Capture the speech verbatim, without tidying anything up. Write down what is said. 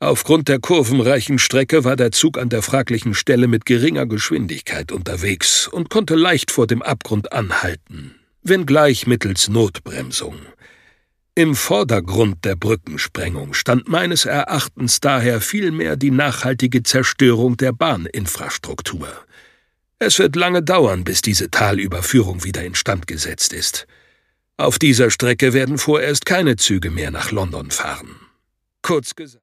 Aufgrund der kurvenreichen Strecke war der Zug an der fraglichen Stelle mit geringer Geschwindigkeit unterwegs und konnte leicht vor dem Abgrund anhalten, wenngleich mittels Notbremsung. Im Vordergrund der Brückensprengung stand meines Erachtens daher vielmehr die nachhaltige Zerstörung der Bahninfrastruktur. Es wird lange dauern, bis diese Talüberführung wieder instand gesetzt ist. Auf dieser Strecke werden vorerst keine Züge mehr nach London fahren. Kurz gesagt.